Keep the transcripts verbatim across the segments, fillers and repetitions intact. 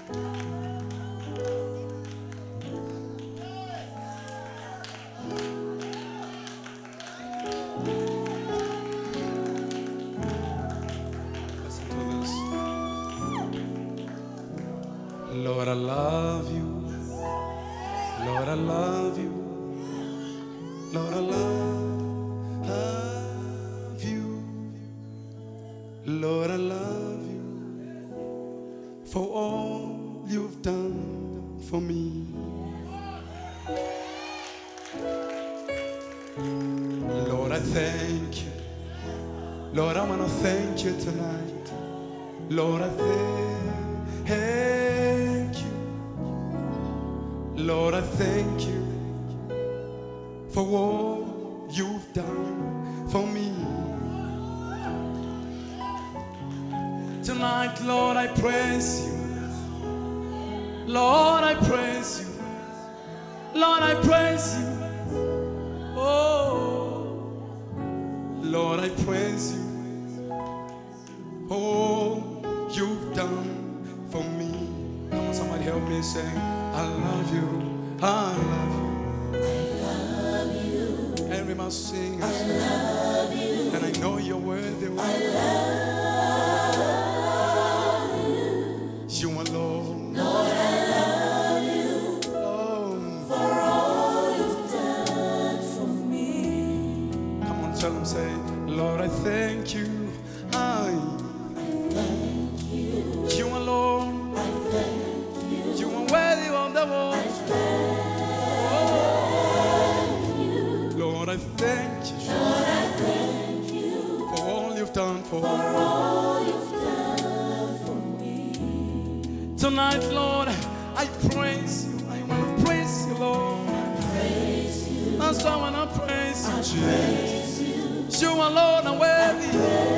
Listen to this. Lord, I love you. Lord, I love you. Lord, I love, love you. Lord, I love you for all you've done for me. Lord, I thank you. Lord, I want to thank you tonight. Lord, I thank you. Lord, I thank you for all you've done for me. Tonight, Lord, I praise you. Lord, I praise you. Lord, I praise you. Oh, Lord, I praise you for all you've done for me. Come on, somebody help me sing. I love you. I love you. Every mouth sing. I love you. And I know you're worthy. I love you. You alone. Lord, I love you. Oh, for all you've done for me. Come on, tell them, say, Lord, I thank you. I, I thank you. You alone. I thank you. You are worthy of the world. Lord, I thank you. Lord, I thank you for all you've done for, for all you've done for me. Tonight, Lord, I praise you. I want to praise you, Lord. I praise you. That's why I want to praise you, I Jesus. Praise you. You alone are worthy.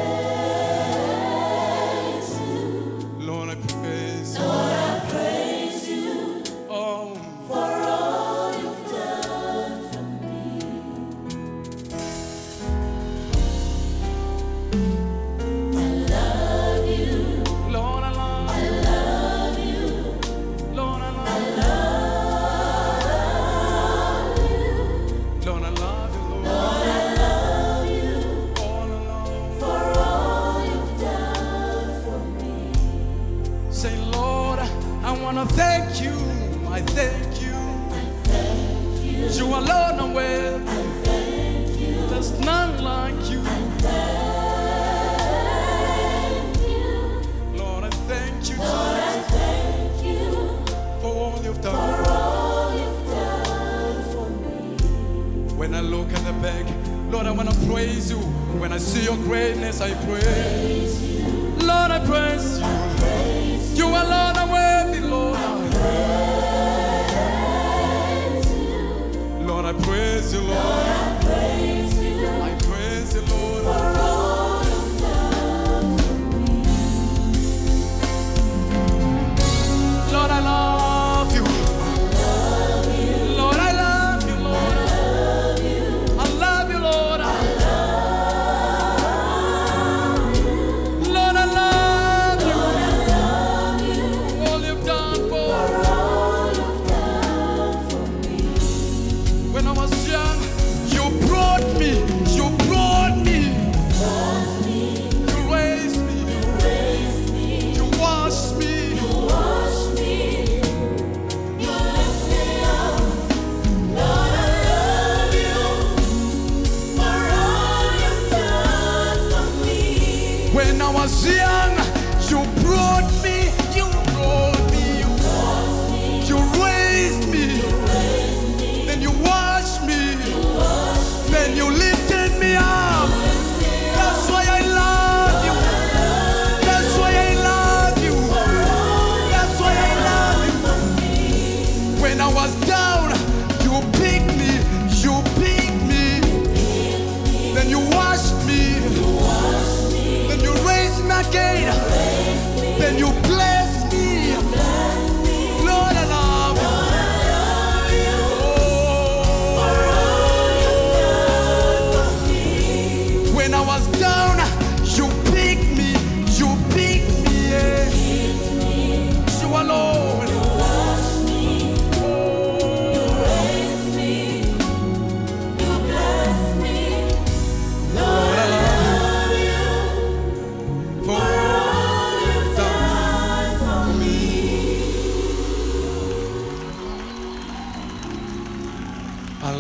Praise you. Lord, I praise you. Lord, I praise you. Oh, for all you've done for me. Thank you, I thank you. I thank you. You alone are worthy. I thank you. There's none like you. I thank you. Lord, I thank you. Lord, I thank you for all you've done. For all you've done for me. When I look at the back, Lord, I want to praise you. When I see your greatness, I praise, praise you. Lord, I praise you. I praise you. You alone are worthy, Lord. Lord, I praise you, Lord. Lord, I praise you. I praise you, Lord. For all you've done for me. Lord, I love you. I love you. Lord, I love you, Lord. I love you. I love you, Lord. I love you. Lord, I love you. Lord,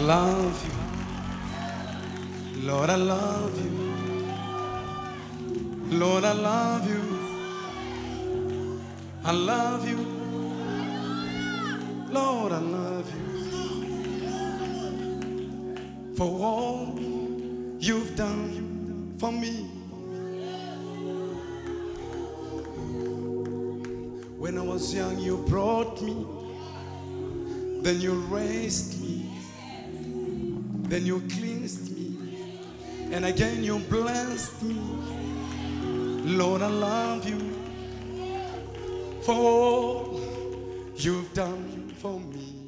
love you. Lord, I love you. Lord, I love you. I love you. Lord, I love you. For all you've done for me. When I was young, you brought me. Then you raised me. Then you cleansed me. And again you blessed me. Lord, I love you for all you've done for me.